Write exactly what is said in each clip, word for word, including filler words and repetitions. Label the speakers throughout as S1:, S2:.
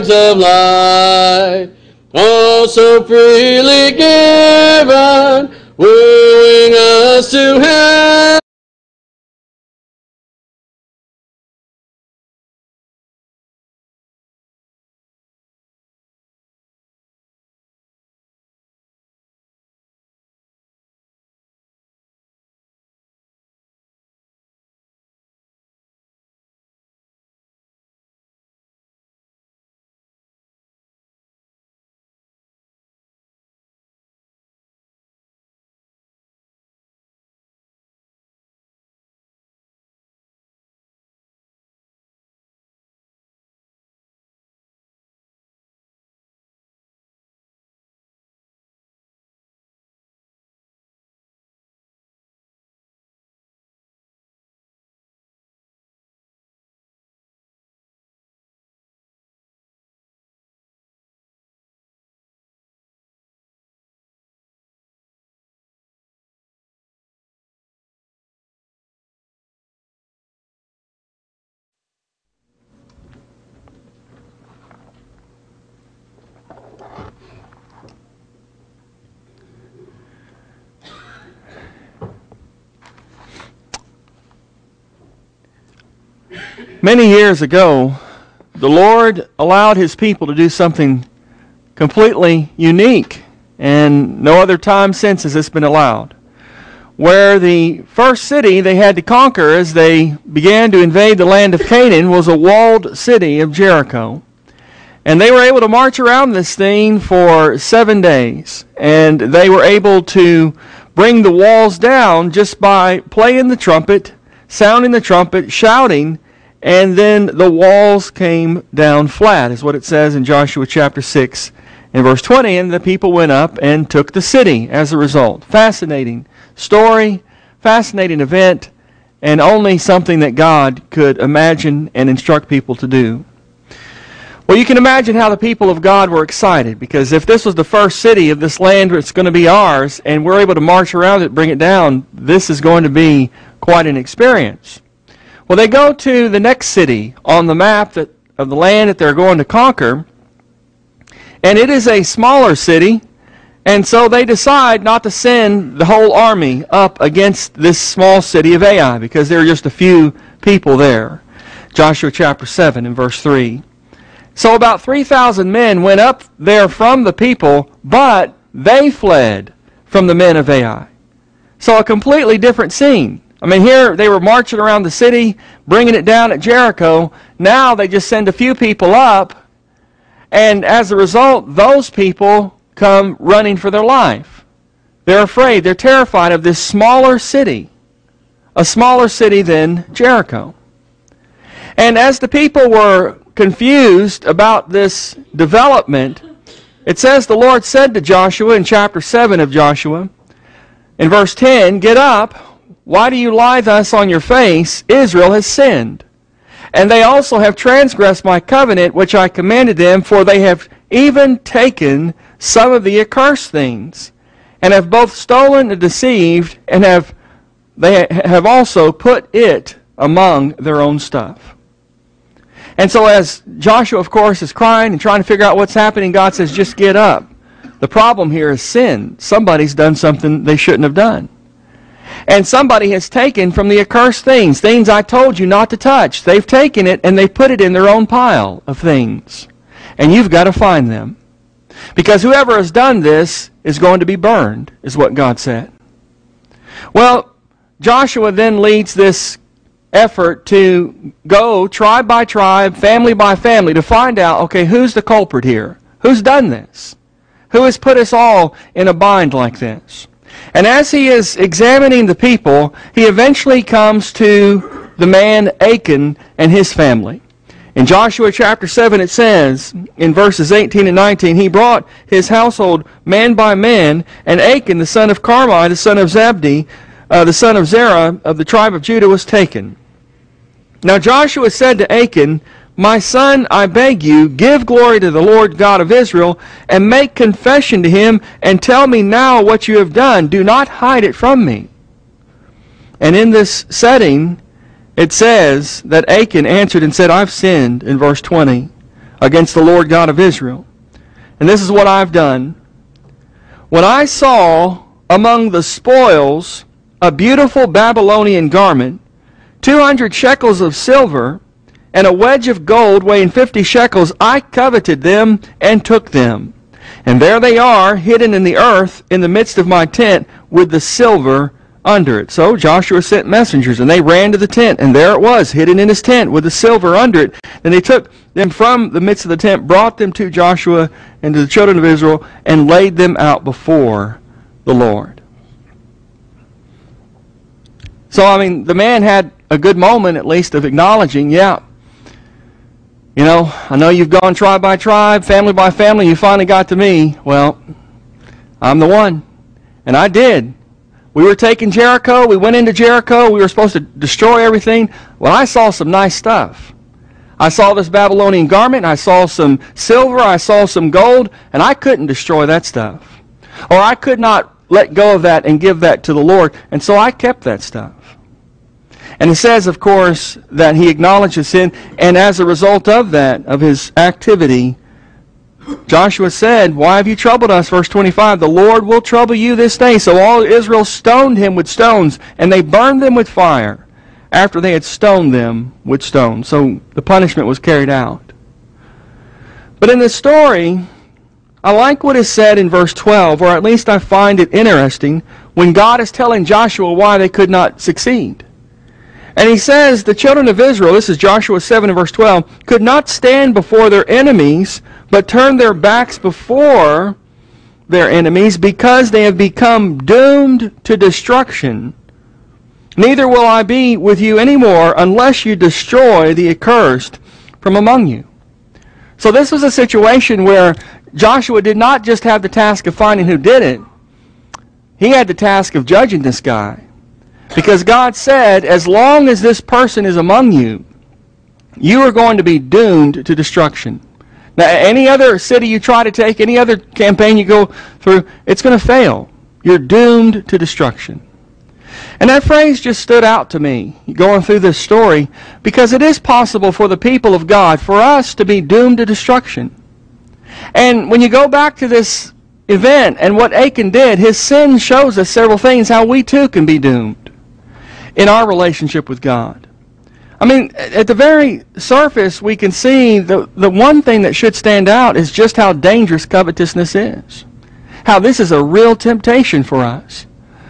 S1: words of light, all so freely given, wooing us to heaven.
S2: Many years ago, the Lord allowed His people to do something completely unique, and no other time since has this been allowed. Where the first city they had to conquer as they began to invade the land of Canaan was a walled city of Jericho. And they were able to march around this thing for seven days, and they were able to bring the walls down just by playing the trumpet, sounding the trumpet, shouting, and then the walls came down flat, is what it says in Joshua chapter six and verse twenty. And the people went up and took the city as a result. Fascinating story, fascinating event, and only something that God could imagine and instruct people to do. Well, you can imagine how the people of God were excited, because if this was the first city of this land that's going to be ours, and we're able to march around it, bring it down, this is going to be quite an experience. Well, they go to the next city on the map that, of the land that they're going to conquer, and it is a smaller city, and so they decide not to send the whole army up against this small city of Ai, because there are just a few people there. Joshua chapter seven and verse three. So about three thousand men went up there from the people, but they fled from the men of Ai. So a completely different scene. I mean, here they were marching around the city, bringing it down at Jericho. Now they just send a few people up, and as a result, those people come running for their life. They're afraid, they're terrified of this smaller city, a smaller city than Jericho. And as the people were confused about this development, it says the Lord said to Joshua in chapter seven of Joshua, in verse ten, "Get up, why do you lie thus on your face? Israel has sinned. And they also have transgressed my covenant which I commanded them, for they have even taken some of the accursed things, and have both stolen and deceived, and have they have also put it among their own stuff." And so as Joshua, of course, is crying and trying to figure out what's happening, God says, just get up. The problem here is sin. Somebody's done something they shouldn't have done. And somebody has taken from the accursed things, things I told you not to touch. They've taken it and they put it in their own pile of things. And you've got to find them. Because whoever has done this is going to be burned, is what God said. Well, Joshua then leads this effort to go tribe by tribe, family by family, to find out, okay, who's the culprit here? Who's done this? Who has put us all in a bind like this? And as he is examining the people, he eventually comes to the man Achan and his family. In Joshua chapter seven it says, in verses eighteen and nineteen, "He brought his household man by man, and Achan the son of Carmi, the son of Zabdi, uh, the son of Zerah of the tribe of Judah was taken. Now Joshua said to Achan, 'My son, I beg you, give glory to the Lord God of Israel, and make confession to him, and tell me now what you have done. Do not hide it from me.' And in this setting, it says that Achan answered and said, 'I've sinned,' in verse twenty, against the Lord God of Israel. And this is what I've done. When I saw among the spoils a beautiful Babylonian garment, two hundred shekels of silver, and a wedge of gold weighing fifty shekels, I coveted them and took them. And there they are, hidden in the earth in the midst of my tent, with the silver under it. So Joshua sent messengers, and they ran to the tent, and there it was, hidden in his tent, with the silver under it. Then they took them from the midst of the tent, brought them to Joshua and to the children of Israel, and laid them out before the Lord. So, I mean, the man had a good moment, at least, of acknowledging, yeah, you know, I know you've gone tribe by tribe, family by family, you finally got to me. Well, I'm the one. And I did. We were taking Jericho. We went into Jericho. We were supposed to destroy everything. Well, I saw some nice stuff. I saw this Babylonian garment. I saw some silver. I saw some gold. And I couldn't destroy that stuff. Or I could not let go of that and give that to the Lord. And so I kept that stuff. And it says, of course, that he acknowledged his sin. And as a result of that, of his activity, Joshua said, why have you troubled us? Verse twenty-five, the Lord will trouble you this day. So all Israel stoned him with stones, and they burned them with fire after they had stoned them with stones. So the punishment was carried out. But in this story, I like what is said in verse twelve, or at least I find it interesting, when God is telling Joshua why they could not succeed. And he says, the children of Israel, this is Joshua seven and verse twelve, could not stand before their enemies, but turned their backs before their enemies, because they have become doomed to destruction. Neither will I be with you anymore unless you destroy the accursed from among you. So this was a situation where Joshua did not just have the task of finding who did it. He had the task of judging this guy. Because God said, as long as this person is among you, you are going to be doomed to destruction. Now, any other city you try to take, any other campaign you go through, it's going to fail. You're doomed to destruction. And that phrase just stood out to me going through this story, because it is possible for the people of God, for us to be doomed to destruction. And when you go back to this event and what Achan did, his sin shows us several things, how we too can be doomed in our relationship with God. I mean, at the very surface, we can see the, the one thing that should stand out is just how dangerous covetousness is. How this is a real temptation for us.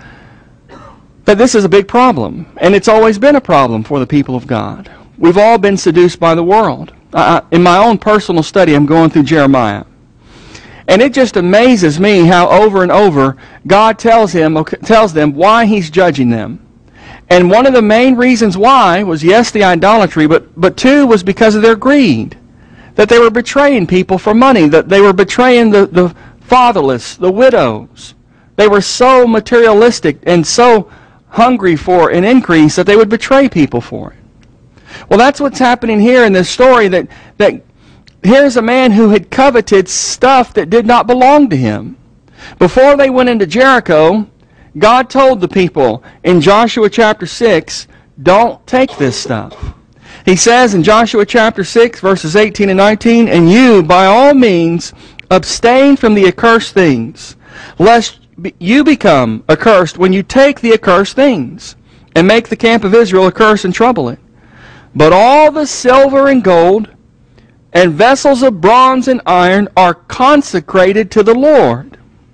S2: That this is a big problem. And it's always been a problem for the people of God. We've all been seduced by the world. Uh, in my own personal study, I'm going through Jeremiah. And it just amazes me how over and over God tells him, tells them why he's judging them. And one of the main reasons why was, yes, the idolatry, but, but two was because of their greed. That they were betraying people for money, that they were betraying the, the fatherless, the widows. They were so materialistic and so hungry for an increase that they would betray people for it. Well, that's what's happening here in this story, that, that here's a man who had coveted stuff that did not belong to him. Before they went into Jericho, God told the people in Joshua chapter six, don't take this stuff. He says in Joshua chapter six, verses eighteen and nineteen, and you, by all means, abstain from the accursed things, lest you become accursed when you take the accursed things, and make the camp of Israel a curse and trouble it. But all the silver and gold, and vessels of bronze and iron are consecrated to the Lord.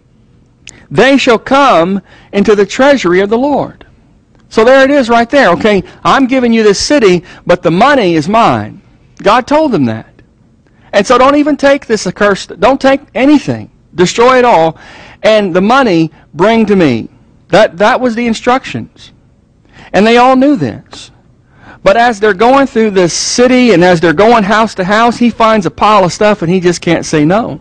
S2: They shall come into the treasury of the Lord. So there it is right there. Okay, I'm giving you this city, but the money is mine. God told them that. And so don't even take this accursed, don't take anything. Destroy it all, and the money bring to me. That, that was the instructions. And they all knew this. But as they're going through this city and as they're going house to house, he finds a pile of stuff and he just can't say no.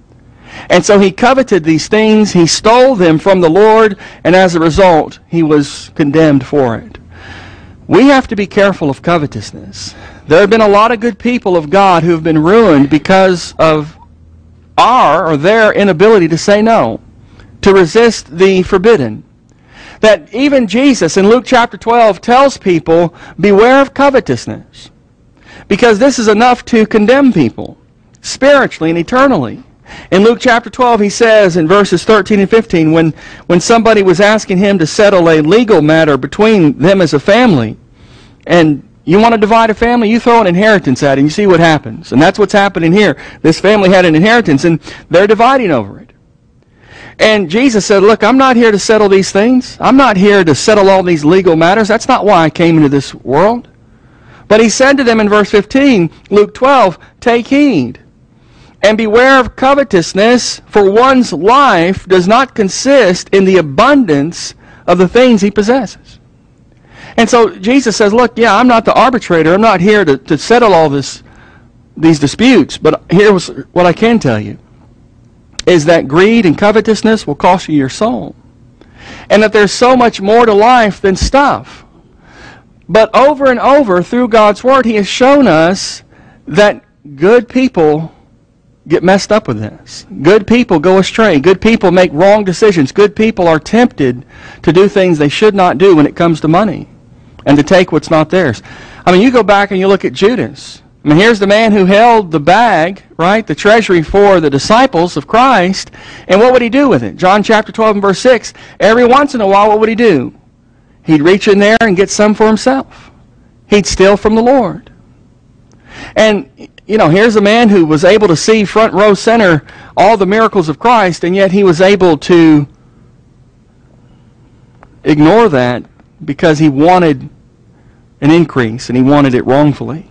S2: And so he coveted these things, he stole them from the Lord, and as a result, he was condemned for it. We have to be careful of covetousness. There have been a lot of good people of God who have been ruined because of our or their inability to say no, to resist the forbidden. That even Jesus in Luke chapter twelve tells people, beware of covetousness. Because this is enough to condemn people. spiritually and eternally. In Luke chapter twelve, he says in verses thirteen and fifteen, when, when somebody was asking him to settle a legal matter between them as a family, and you want to divide a family, you throw an inheritance at it and you see what happens. And that's what's happening here. This family had an inheritance and they're dividing over it. And Jesus said, look, I'm not here to settle these things. I'm not here to settle all these legal matters. That's not why I came into this world. But he said to them in verse fifteen, Luke twelve, take heed and beware of covetousness, for one's life does not consist in the abundance of the things he possesses. And so Jesus says, look, yeah, I'm not the arbitrator. I'm not here to, to settle all this, these disputes. But here's what I can tell you, is that greed and covetousness will cost you your soul. And that there's so much more to life than stuff. But over and over through God's Word, He has shown us that good people get messed up with this. Good people go astray. Good people make wrong decisions. Good people are tempted to do things they should not do when it comes to money and to take what's not theirs. I mean, you go back and you look at Judas. I mean, here's the man who held the bag, right, the treasury for the disciples of Christ, and what would he do with it? John chapter twelve and verse six, every once in a while, what would he do? He'd reach in there and get some for himself. He'd steal from the Lord. And, you know, here's a man who was able to see front row center all the miracles of Christ, and yet he was able to ignore that because he wanted an increase, and he wanted it wrongfully.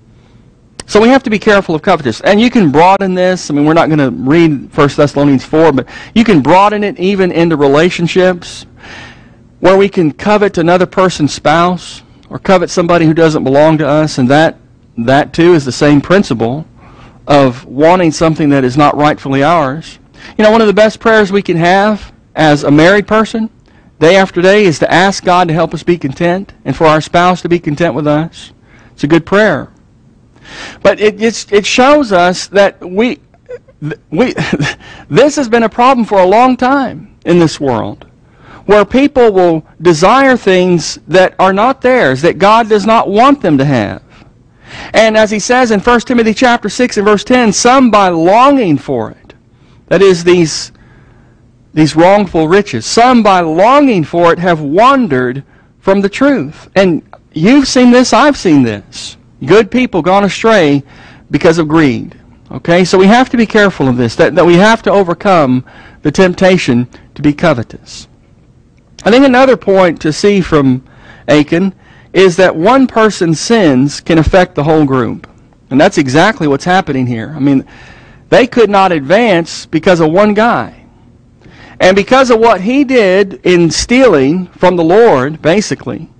S2: So we have to be careful of covetousness. And you can broaden this. I mean, we're not going to read First Thessalonians four, but you can broaden it even into relationships where we can covet another person's spouse or covet somebody who doesn't belong to us, and that that too is the same principle of wanting something that is not rightfully ours. You know, one of the best prayers we can have as a married person, day after day, is to ask God to help us be content and for our spouse to be content with us. It's a good prayer. But it it's, it shows us that we we this has been a problem for a long time in this world, where people will desire things that are not theirs, that God does not want them to have. And as he says in First Timothy chapter six and verse ten, some by longing for it, that is these, these wrongful riches, some by longing for it have wandered from the truth. And you've seen this, I've seen this. Good people gone astray because of greed. Okay, so we have to be careful of this, that, that we have to overcome the temptation to be covetous. I think another point to see from Achan is that one person's sins can affect the whole group. And that's exactly what's happening here. I mean, they could not advance because of one guy. And because of what he did in stealing from the Lord, basically,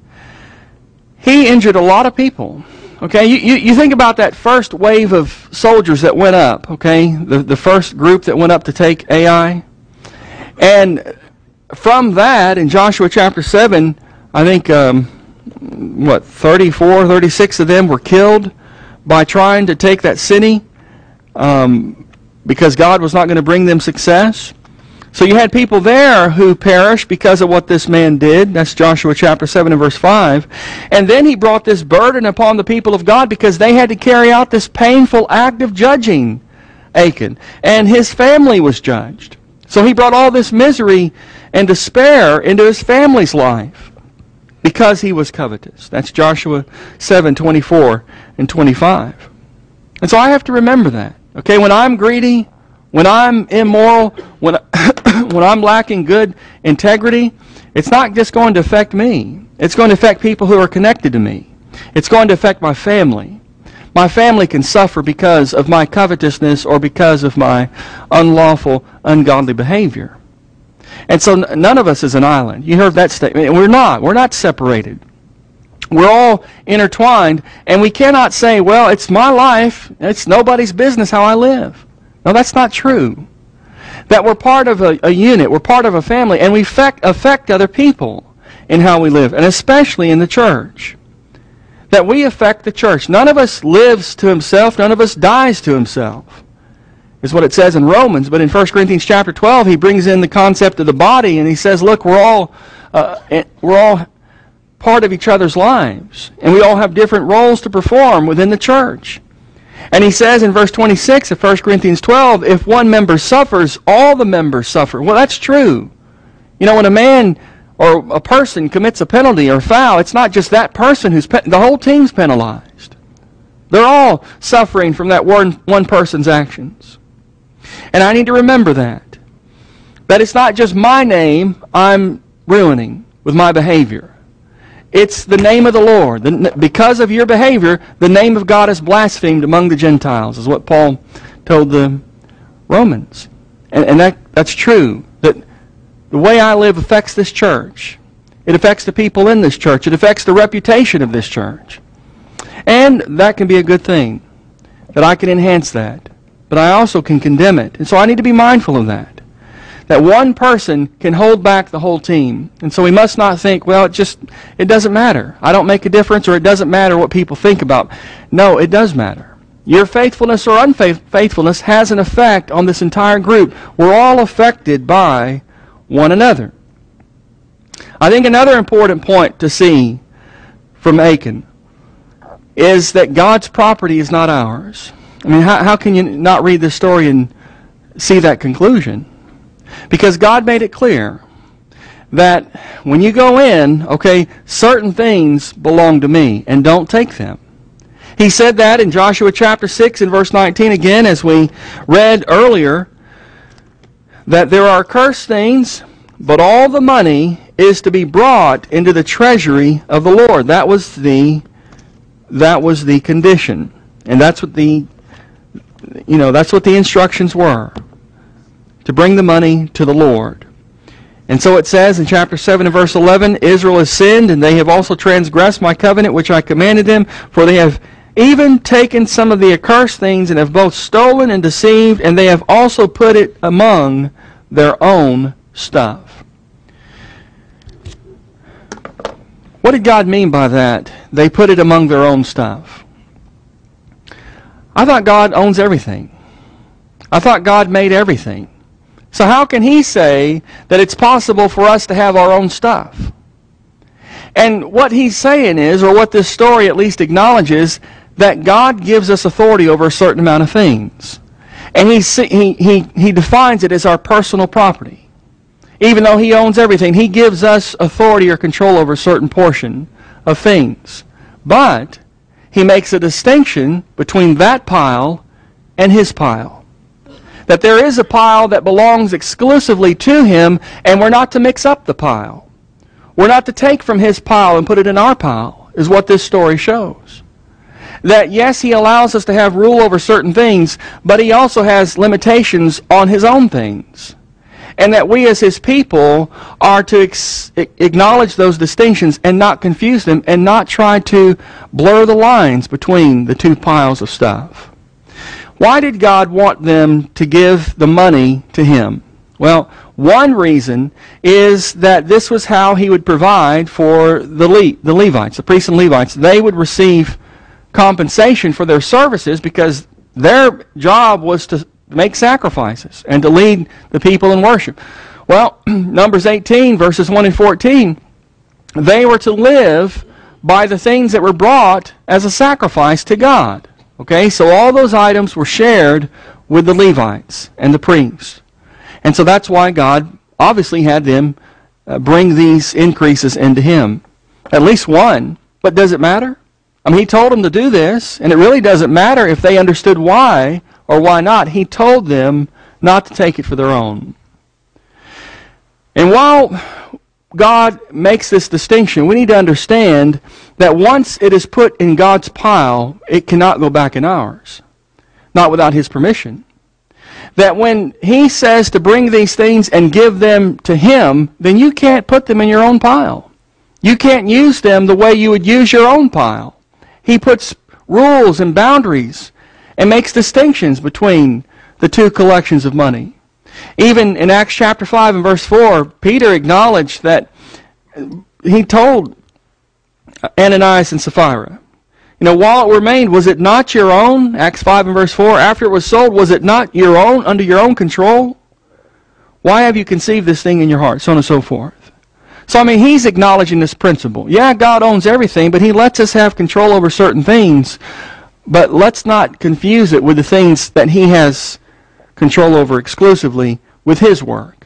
S2: he injured a lot of people. Okay, you, you, you think about that first wave of soldiers that went up, okay, the, the first group that went up to take Ai. And from that, in Joshua chapter seven, I think, um, what, thirty-four, thirty-six of them were killed by trying to take that city um, because God was not going to bring them success. So you had people there who perished because of what this man did. That's Joshua chapter seven and verse five. And then he brought this burden upon the people of God because they had to carry out this painful act of judging Achan. And his family was judged. So he brought all this misery and despair into his family's life because he was covetous. That's Joshua seven, twenty-four and twenty-five. And so I have to remember that. Okay, when I'm greedy, when I'm immoral, when, when I'm lacking good integrity, it's not just going to affect me. It's going to affect people who are connected to me. It's going to affect my family. My family can suffer because of my covetousness or because of my unlawful, ungodly behavior. And so n- none of us is an island. You heard that statement. We're not. We're not separated. We're all intertwined, and we cannot say, well, it's my life. It's nobody's business how I live. No, that's not true. That we're part of a, a unit, we're part of a family, and we affect, affect other people in how we live, and especially in the church. That we affect the church. None of us lives to himself, none of us dies to himself, is what it says in Romans. But in First Corinthians chapter twelve, he brings in the concept of the body, and he says, look, we're all uh, we're all part of each other's lives, and we all have different roles to perform within the church. And he says in verse twenty-six of First Corinthians twelve, if one member suffers, all the members suffer. Well, that's true. You know, when a man or a person commits a penalty or foul, it's not just that person who's, pe- the whole team's penalized. They're all suffering from that one, one person's actions. And I need to remember that. That it's not just my name I'm ruining with my behavior. It's the name of the Lord. The, because of your behavior, the name of God is blasphemed among the Gentiles, is what Paul told the Romans. And, and that, that's true. That the way I live affects this church. It affects the people in this church. It affects the reputation of this church. And that can be a good thing, that I can enhance that. But I also can condemn it. And so I need to be mindful of that. That one person can hold back the whole team. And so we must not think, well, it just, it doesn't matter. I don't make a difference, or it doesn't matter what people think about. No, it does matter. Your faithfulness or unfaithfulness has an effect on this entire group. We're all affected by one another. I think another important point to see from Achan is that God's property is not ours. I mean, how, how can you not read this story and see that conclusion? Because God made it clear that when you go in, okay, certain things belong to me, and don't take them. He said that in Joshua chapter six and verse nineteen again, as we read earlier, that there are cursed things, but all the money is to be brought into the treasury of the Lord. That was the that was the condition. And that's what the you know, that's what the instructions were. To bring the money to the Lord. And so it says in chapter seven and verse eleven, Israel has sinned, and they have also transgressed my covenant which I commanded them, for they have even taken some of the accursed things, and have both stolen and deceived, and they have also put it among their own stuff. What did God mean by that? They put it among their own stuff. I thought God owns everything. I thought God made everything. So how can He say that it's possible for us to have our own stuff? And what He's saying is, or what this story at least acknowledges, that God gives us authority over a certain amount of things. And he, he, he, he defines it as our personal property. Even though He owns everything, He gives us authority or control over a certain portion of things. But He makes a distinction between that pile and His pile. That there is a pile that belongs exclusively to Him, and we're not to mix up the pile. We're not to take from His pile and put it in our pile, is what this story shows. That yes, He allows us to have rule over certain things, but He also has limitations on His own things. And that we as His people are to ex- acknowledge those distinctions and not confuse them, and not try to blur the lines between the two piles of stuff. Why did God want them to give the money to Him? Well, one reason is that this was how He would provide for the Le- the Levites, the priests and Levites. They would receive compensation for their services because their job was to make sacrifices and to lead the people in worship. Well, Numbers eighteen, verses one and fourteen, they were to live by the things that were brought as a sacrifice to God. Okay, so all those items were shared with the Levites and the priests. And so that's why God obviously had them uh, bring these increases into Him. At least one. But does it matter? I mean, He told them to do this, and it really doesn't matter if they understood why or why not. He told them not to take it for their own. And while God makes this distinction, we need to understand that once it is put in God's pile, it cannot go back in ours. Not without His permission. That when He says to bring these things and give them to Him, then you can't put them in your own pile. You can't use them the way you would use your own pile. He puts rules and boundaries and makes distinctions between the two collections of money. Even in Acts chapter five and verse four, Peter acknowledged that he told Ananias and Sapphira, you know, while it remained, was it not your own? Acts five and verse four, after it was sold, was it not your own, under your own control? Why have you conceived this thing in your heart? So on and so forth. So, I mean, he's acknowledging this principle. Yeah, God owns everything, but He lets us have control over certain things. but let's not confuse it with the things that he has control over exclusively with his work.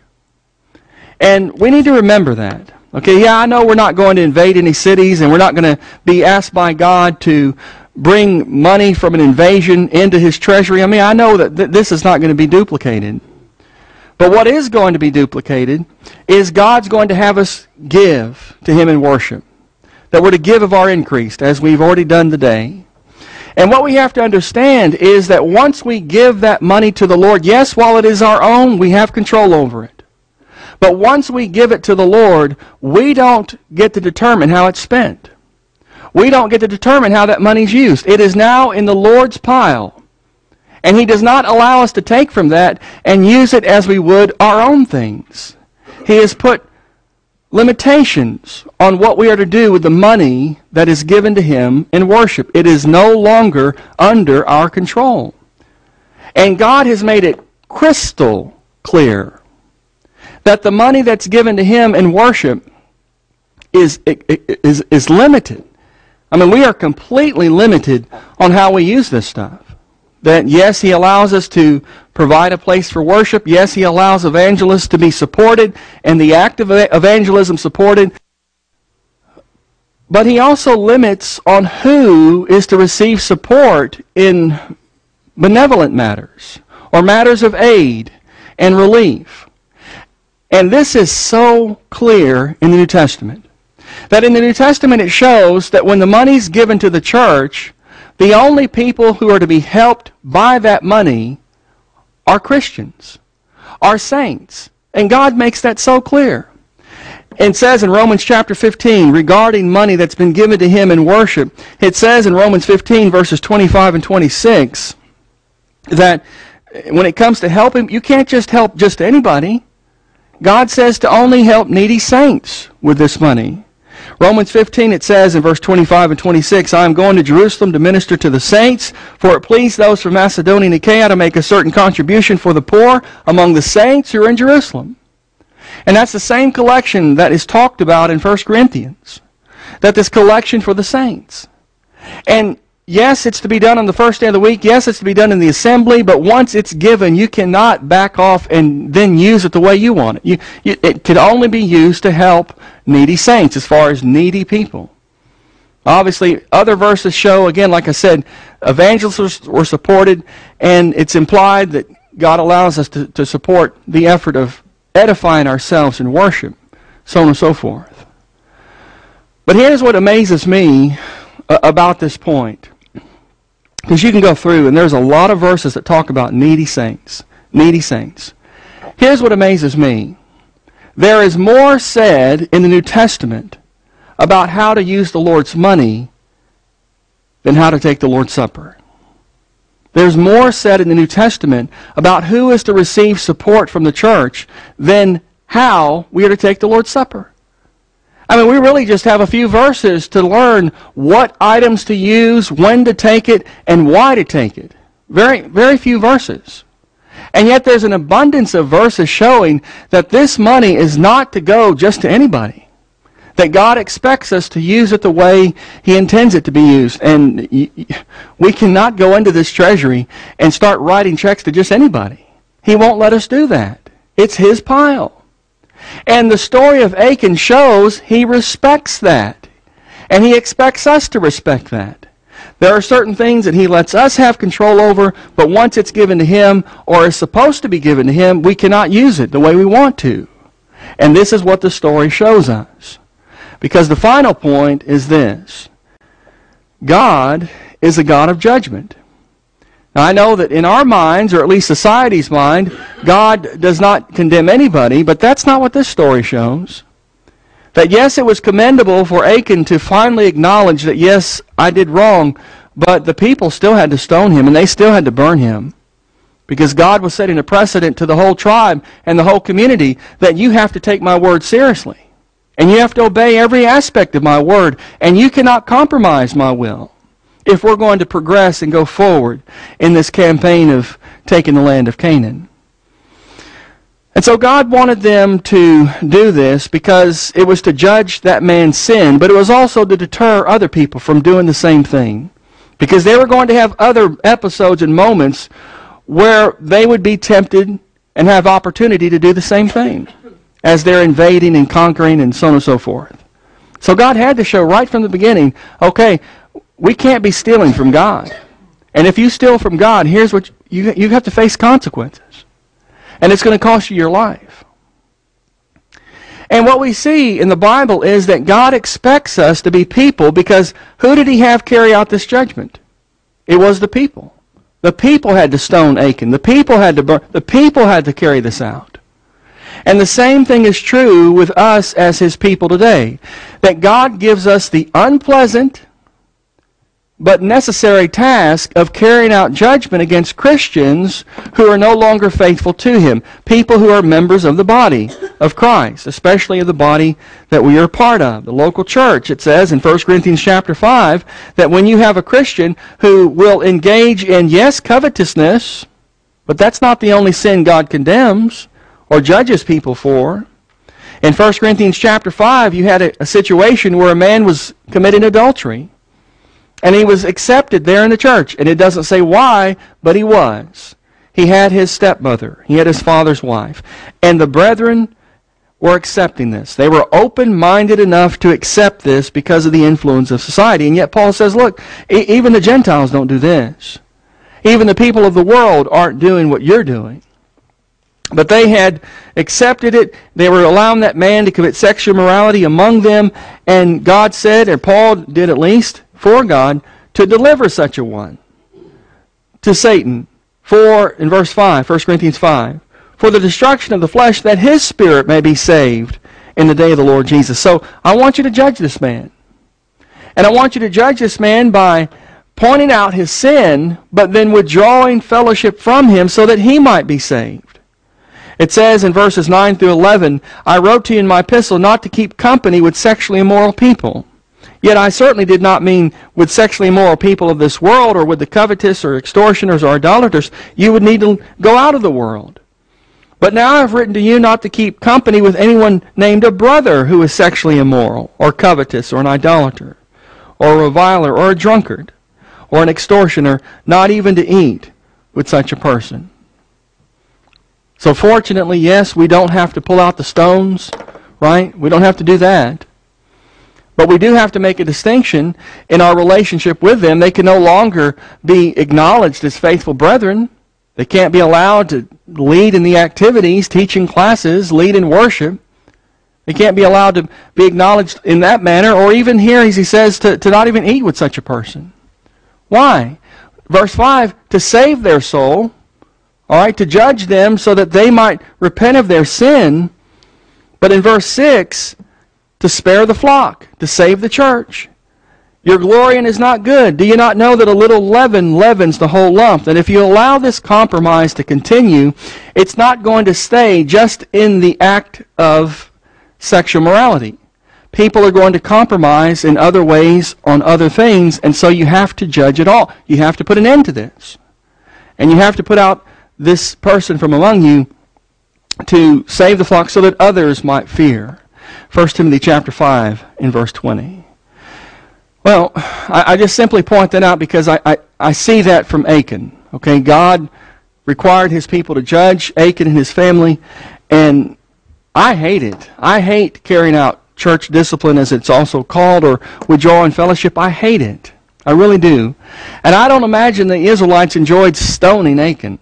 S2: And we need to remember that. Okay, yeah, I know we're not going to invade any cities, and we're not going to be asked by God to bring money from an invasion into his treasury. I mean, I know that th- this is not going to be duplicated. But what is going to be duplicated is God's going to have us give to him in worship. That we're to give of our increase, as we've already done today. And what we have to understand is that once we give that money to the Lord, yes, while it is our own, we have control over it. But once we give it to the Lord, we don't get to determine how it's spent. We don't get to determine how that money's used. It is now in the Lord's pile. And he does not allow us to take from that and use it as we would our own things. He has put limitations on what we are to do with the money that is given to him in worship. It is no longer under our control. And God has made it crystal clear that the money that's given to him in worship is, is, is limited. I mean, we are completely limited on how we use this stuff. That, yes, he allows us to provide a place for worship. Yes, he allows evangelists to be supported and the act of evangelism supported. But he also limits on who is to receive support in benevolent matters or matters of aid and relief. And this is so clear in the New Testament. That in the New Testament it shows that when the money's given to the church, the only people who are to be helped by that money are Christians, are saints. And God makes that so clear. It says in Romans chapter fifteen, regarding money that's been given to him in worship, it says in Romans fifteen, verses twenty-five and twenty-six, that when it comes to helping, you can't just help just anybody. God says to only help needy saints with this money. Romans fifteen, it says in verse twenty-five and twenty-six, I am going to Jerusalem to minister to the saints, for it pleased those from Macedonia and Achaia to make a certain contribution for the poor among the saints who are in Jerusalem. And that's the same collection that is talked about in First Corinthians. That this collection for the saints. And yes, it's to be done on the first day of the week. Yes, it's to be done in the assembly. But once it's given, you cannot back off and then use it the way you want it. You, you, it can only be used to help needy saints, as far as needy people. Obviously, other verses show, again, like I said, evangelists were supported, and it's implied that God allows us to, to support the effort of edifying ourselves in worship, so on and so forth. But here's what amazes me uh, about this point. Because you can go through, and there's a lot of verses that talk about needy saints. Needy saints. Here's what amazes me. There is more said in the New Testament about how to use the Lord's money than how to take the Lord's Supper. There's more said in the New Testament about who is to receive support from the church than how we are to take the Lord's Supper. I mean, we really just have a few verses to learn what items to use, when to take it, and why to take it. Very, very few verses. And yet there's an abundance of verses showing that this money is not to go just to anybody. That God expects us to use it the way he intends it to be used. And we cannot go into this treasury and start writing checks to just anybody. He won't let us do that. It's his pile. And the story of Achan shows he respects that. And he expects us to respect that. There are certain things that he lets us have control over, but once it's given to him, or is supposed to be given to him, we cannot use it the way we want to. And this is what the story shows us. Because the final point is this. God is a God of judgment. Now, I know that in our minds, or at least society's mind, God does not condemn anybody, but that's not what this story shows. That yes, it was commendable for Achan to finally acknowledge that yes, I did wrong, but the people still had to stone him, and they still had to burn him. Because God was setting a precedent to the whole tribe and the whole community that you have to take my word seriously. And you have to obey every aspect of my word, and you cannot compromise my will if we're going to progress and go forward in this campaign of taking the land of Canaan. And so God wanted them to do this because it was to judge that man's sin, but it was also to deter other people from doing the same thing. Because they were going to have other episodes and moments where they would be tempted and have opportunity to do the same thing as they're invading and conquering and so on and so forth. So God had to show right from the beginning, okay, we can't be stealing from God. And if you steal from God, here's what you, you have to face consequences. And it's going to cost you your life. And what we see in the Bible is that God expects us to be people, because who did he have carry out this judgment? It was the people. The people had to stone Achan. The people had to burn. The people had to carry this out. And the same thing is true with us as his people today. That God gives us the unpleasant but necessary task of carrying out judgment against Christians who are no longer faithful to him. People who are members of the body of Christ, especially of the body that we are part of, the local church. It says in First Corinthians chapter five that when you have a Christian who will engage in, yes, covetousness, but that's not the only sin God condemns or judges people for. In First Corinthians chapter five, you had a, a situation where a man was committing adultery. And he was accepted there in the church. And it doesn't say why, but he was. He had his stepmother. He had his father's wife. And the brethren were accepting this. They were open-minded enough to accept this because of the influence of society. And yet Paul says, look, e- even the Gentiles don't do this. Even the people of the world aren't doing what you're doing. But they had accepted it. They were allowing that man to commit sexual immorality among them. And God said, or Paul did at least, for God to deliver such a one to Satan for, in verse five, First Corinthians five, for the destruction of the flesh, that his spirit may be saved in the day of the Lord Jesus. So I want you to judge this man. And I want you to judge this man by pointing out his sin, but then withdrawing fellowship from him so that he might be saved. It says in verses nine through eleven, I wrote to you in my epistle not to keep company with sexually immoral people. Yet I certainly did not mean with sexually immoral people of this world, or with the covetous or extortioners or idolaters. You would need to go out of the world. But now I have written to you not to keep company with anyone named a brother who is sexually immoral, or covetous, or an idolater, or a reviler, or a drunkard, or an extortioner, not even to eat with such a person. So fortunately, yes, we don't have to pull out the stones, right? We don't have to do that. But we do have to make a distinction in our relationship with them. They can no longer be acknowledged as faithful brethren. They can't be allowed to lead in the activities, teaching classes, lead in worship. They can't be allowed to be acknowledged in that manner, or even here, as he says, to, to not even eat with such a person. Why? Verse five, to save their soul, all right, to judge them so that they might repent of their sin. But in verse six, to spare the flock, to save the church. Your glorying is not good. Do you not know that a little leaven leavens the whole lump? That if you allow this compromise to continue, it's not going to stay just in the act of sexual morality. People are going to compromise in other ways on other things, and so you have to judge it all. You have to put an end to this. And you have to put out this person from among you to save the flock so that others might fear. First Timothy chapter five in verse twenty. Well, I, I just simply point that out because I, I, I see that from Achan. Okay, God required his people to judge Achan and his family, and I hate it. I hate carrying out church discipline, as it's also called, or withdrawing fellowship. I hate it. I really do. And I don't imagine the Israelites enjoyed stoning Achan.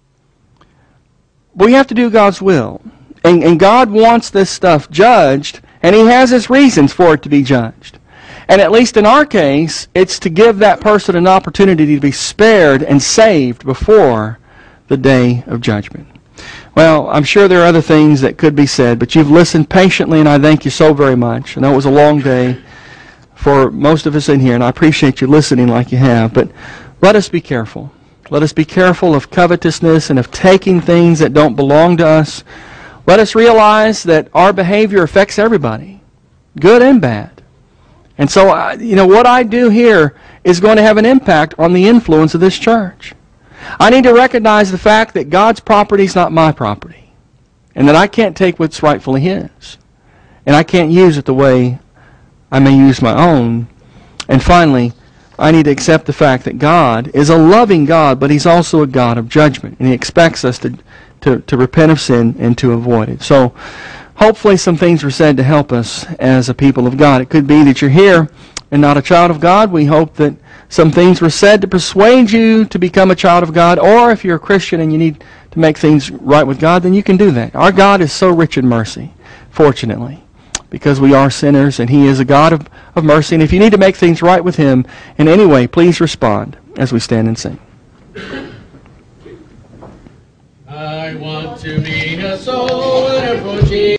S2: But we have to do God's will. And, and God wants this stuff judged, and he has his reasons for it to be judged. And at least in our case, it's to give that person an opportunity to be spared and saved before the day of judgment. Well, I'm sure there are other things that could be said, but you've listened patiently, and I thank you so very much. I know it was a long day for most of us in here, and I appreciate you listening like you have. But let us be careful. Let us be careful of covetousness and of taking things that don't belong to us. Let us realize that our behavior affects everybody, good and bad. And so, uh, you know, what I do here is going to have an impact on the influence of this church. I need to recognize the fact that God's property is not my property, and that I can't take what's rightfully his, and I can't use it the way I may use my own. And finally, I need to accept the fact that God is a loving God, but He's also a God of judgment. And He expects us to, to, to repent of sin and to avoid it. So hopefully some things were said to help us as a people of God. It could be that you're here and not a child of God. We hope that some things were said to persuade you to become a child of God. Or if you're a Christian and you need to make things right with God, then you can do that. Our God is so rich in mercy, fortunately, because we are sinners, and He is a God of, of mercy. And if you need to make things right with Him in any way, please respond as we stand and sing.
S1: I want to be a soul winner for Jesus.